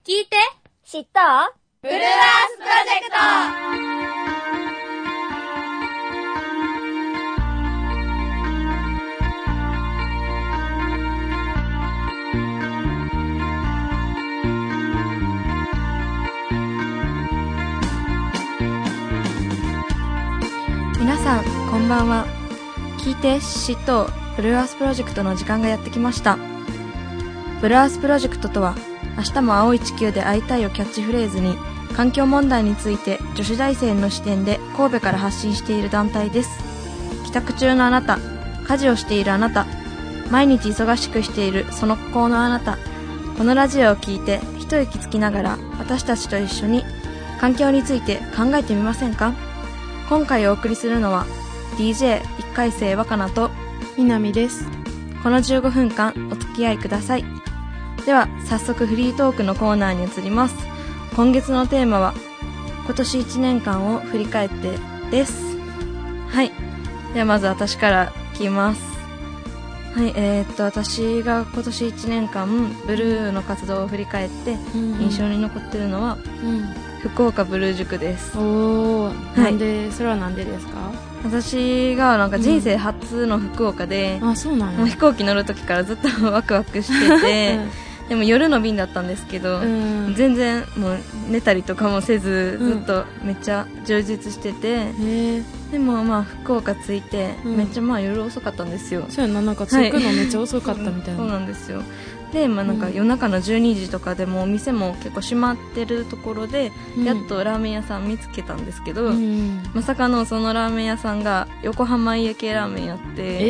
聞いて知った？ ブルーアースプロジェクト。 皆さんこんばんは。聞いて知とブルーアースプロジェクトの時間がやってきました。ブルーアースプロジェクトとは、明日も青い地球で会いたいをキャッチフレーズに、環境問題について女子大生の視点で神戸から発信している団体です。帰宅中のあなた、家事をしているあなた、毎日忙しくしているその子のあなた、このラジオを聞いて一息つきながら、私たちと一緒に環境について考えてみませんか？今回お送りするのは DJ1 回生若菜とみなみです。 この15分間お付き合いください。では早速フリートークのコーナーに移ります。今月のテーマは今年1年間を振り返ってです。はい、ではまず私から聞きます。はい、私が今年1年間ブルーの活動を振り返って印象に残ってるのは、福岡ブルー塾です。 おー、なんで、それはなんでですか？ 私がなんか人生初の福岡で、 あ、そうなんや。 もう飛行機乗る時からずっとワクワクしてて、でも夜の便だったんですけど、全然もう寝たりとかもせず、ずっとめっちゃ充実してて、でもまあ福岡着いて、めっちゃまあ夜遅かったんですよ。 そうやな、なんか着くのめっちゃ遅かったみたいな。 そうなんですよ。で、まあ、なんか夜中の12時とかでもお店も結構閉まってるところで、やっとラーメン屋さん見つけたんですけど、まさかのそのラーメン屋さんが横浜家系ラーメンやって、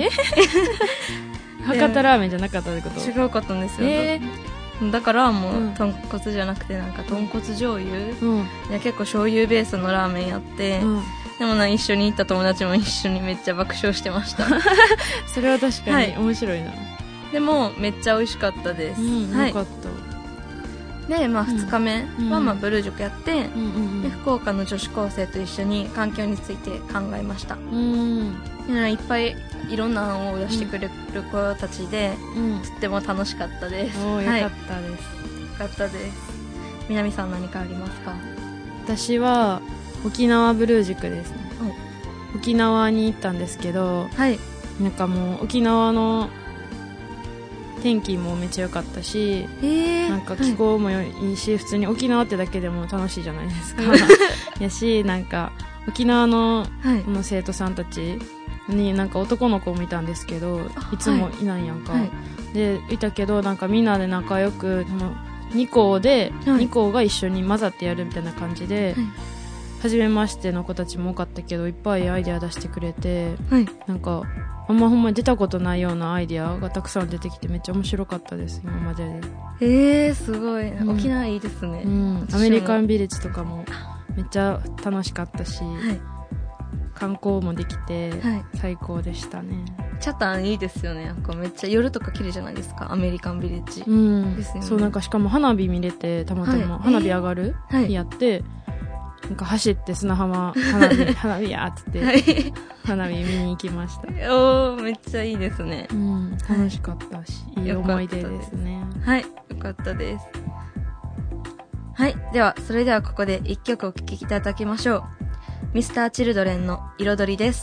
博多ラーメンじゃなかったってこと？ 違うかったんですよ。だからもう豚骨じゃなくてなんか豚骨醤油、いや結構醤油ベースのラーメンやって、でも一緒に行った友達も一緒にめっちゃ爆笑してました。 それは確かに面白いな。 でもめっちゃ美味しかったです。 よかった。 で、まあ、2日目はまあブルー塾やって、で福岡の女子高生と一緒に環境について考えました。いっぱいいろんな案を出してくれる子たちで、とっても楽しかったです。 よかったです。よかったです。南さん何かありますか？ 私は沖縄ブルー塾ですね。沖縄に行ったんですけど、なんかもう沖縄の天気もめっちゃ良かったし、なんか気候もいいし、普通に沖縄ってだけでも楽しいじゃないですか。やし、なんか沖縄の、生徒さんたちになんか男の子もいたんですけど、いつもいないやんか。で、いたけどなんかみんなで仲良く、2校が一緒に混ざってやるみたいな感じで、初めましての子たちも多かったけど、いっぱいアイデア出してくれて、なんかほんまに出たことないようなアイデアがたくさん出てきてめっちゃ面白かったです、今までで。 すごい。沖縄いいですね。 アメリカンビレッジとかもめっちゃ楽しかったし、観光もできて最高でしたね。 チャタンいいですよね。なんかめっちゃ夜とか綺麗じゃないですか、アメリカンビレッジ。ですよね。 そう、なんかしかも花火見れて、たまたま花火上がる日やって、なんか走って砂浜花火やーっつって花火見に行きました。 めっちゃいいですね。 楽しかったし、いい思い出ですね。 はい、よかったです。はい、それではここで一曲お聴きいただきましょう。Mr.Children の彩りです。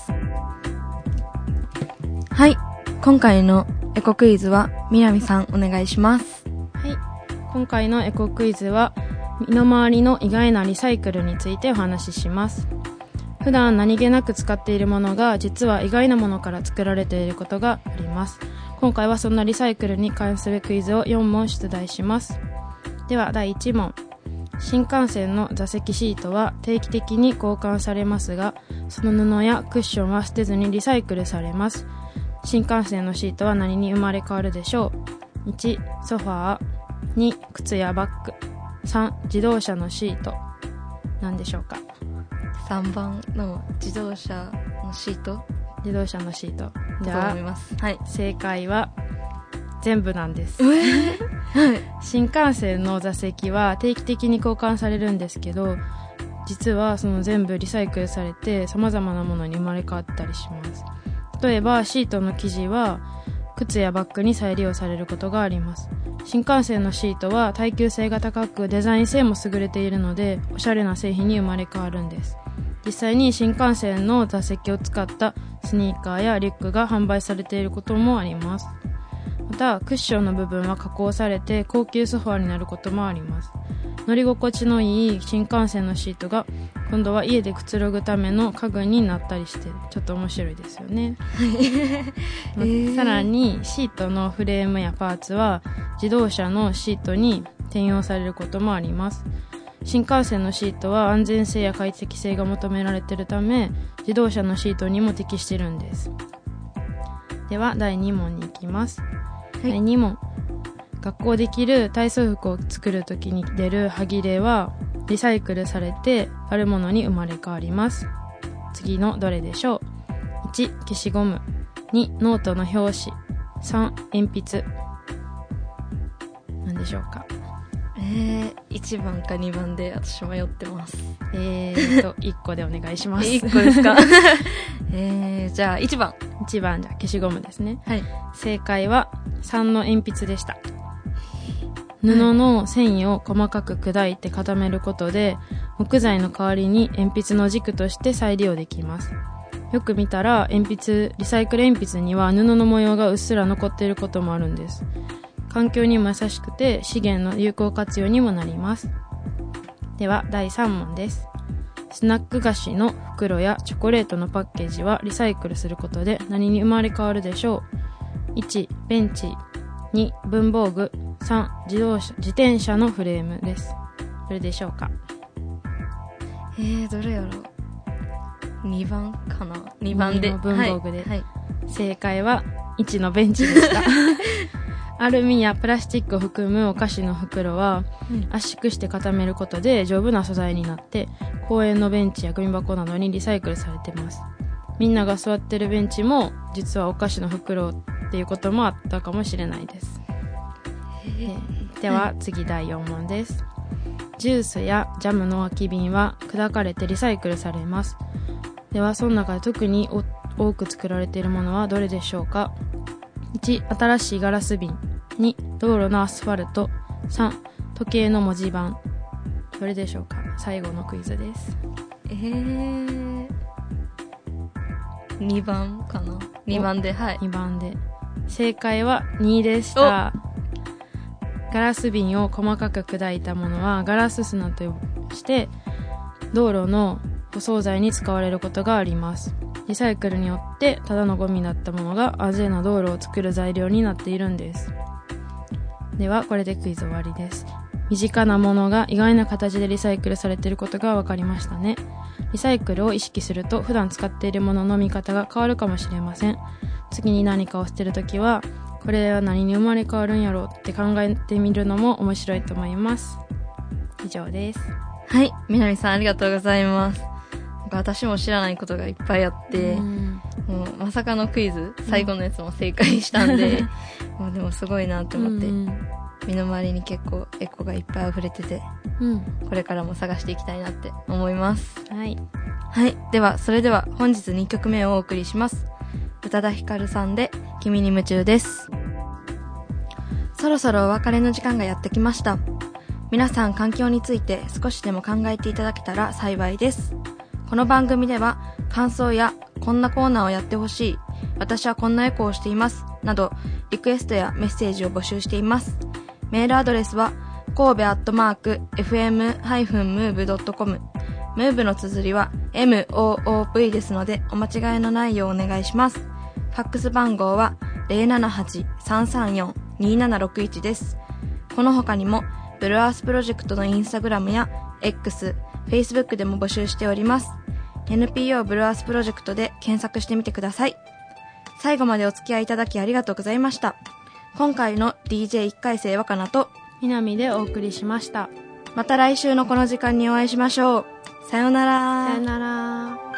はい、今回のエコクイズは南さんお願いします。 はい、今回のエコクイズは身の回りの意外なリサイクルについてお話しします。普段何気なく使っているものが実は意外なものから作られていることがあります。今回はそんなリサイクルに関するクイズを4問出題します。では第1問。新幹線の座席シートは定期的に交換されますが、その布やクッションは捨てずにリサイクルされます。新幹線のシートは何に生まれ変わるでしょう？ 1. ソファー、 2. 靴やバッグ、3. 自動車のシート。何でしょうか ？3番の自動車のシート。 自動車のシート。 じゃあ、 正解は全部なんです。新幹線の座席は定期的に交換されるんですけど、実はその全部リサイクルされて様々なものに生まれ変わったりします。例えばシートの生地は靴やバッグに再利用されることがあります。新幹線のシートは耐久性が高くデザイン性も優れているので、おしゃれな製品に生まれ変わるんです。実際に新幹線の座席を使ったスニーカーやリュックが販売されていることもあります。またクッションの部分は加工されて高級ソファーになることもあります。乗り心地のいい新幹線のシートが今度は家でくつろぐための家具になったりして、ちょっと面白いですよね。さらにシートのフレームやパーツは自動車のシートに転用されることもあります。新幹線のシートは安全性や快適性が求められているため、自動車のシートにも適しているんです。では第2問に行きます。第2問、学校で着る体操服を作るときに出る端切れはリサイクルされてあるものに生まれ変わります。次のどれでしょう。1、消しゴム。2、ノートの表紙。3、鉛筆。何でしょうか。 1番か2番で私迷ってます。 1個でお願いします。 1個ですか。じゃあ1番。 1番じゃあ消しゴムですね。 はい。 正解は3の鉛筆でした。布の繊維を細かく砕いて固めることで、木材の代わりに鉛筆の軸として再利用できます。よく見たらリサイクル鉛筆には布の模様がうっすら残っていることもあるんです。環境にも優しくて資源の有効活用にもなります。では第3問です。スナック菓子の袋やチョコレートのパッケージはリサイクルすることで何に生まれ変わるでしょう。1、ベンチ。2、文房具。3、自転車のフレームです。どれでしょうか。 どれやろう。2番かな。2番で。 文房具で、 はい。 正解は1のベンチでした。アルミやプラスチックを含むお菓子の袋は、圧縮して固めることで丈夫な素材になって、公園のベンチやゴミ箱などにリサイクルされています。みんなが座ってるベンチも実はお菓子の袋っていうこともあったかもしれないです。では次第4問です。ジュースやジャムの空き瓶は砕かれてリサイクルされます。ではその中で特に多く作られているものはどれでしょうか。1、新しいガラス瓶。2、道路のアスファルト。3、時計の文字盤。どれでしょうか。最後のクイズです。 2番かな。2番で、はい。 2番で。正解は2でした。ガラス瓶を細かく砕いたものはガラス砂として道路の舗装材に使われることがあります。リサイクルによってただのゴミだったものが安全な道路を作る材料になっているんです。ではこれでクイズ終わりです。身近なものが意外な形でリサイクルされていることが分かりましたね。リサイクルを意識すると普段使っているものの見方が変わるかもしれません。次に何かを捨てるときはこれは何に生まれ変わるんやろうって考えてみるのも面白いと思います。以上です。 はい、南さんありがとうございます。私も知らないことがいっぱいあって、もうまさかのクイズ、最後のやつも正解したんで、もうでもすごいなと思って、身の回りに結構エコがいっぱい溢れてて、これからも探していきたいなって思います。 はい。 はい、ではそれでは本日2曲目をお送りします。宇多田ヒカルさんで君に夢中です。そろそろお別れの時間がやってきました。皆さん環境について少しでも考えていただけたら幸いです。この番組では感想やこんなコーナーをやってほしい、私はこんなエコをしていますなどリクエストやメッセージを募集しています。メールアドレスはkobe@fm-move.com、 move の綴りは MOOV ですのでお間違いのないようお願いします。ファックス番号は 078-334-2761 です。この他にもブルーアースプロジェクトのインスタグラムや X、Facebook でも募集しております。NPO ブルーアースプロジェクトで検索してみてください。最後までお付き合いいただきありがとうございました。今回の DJ1 回生はかなと南でお送りしました。 また来週のこの時間にお会いしましょう。さようなら。 さようなら。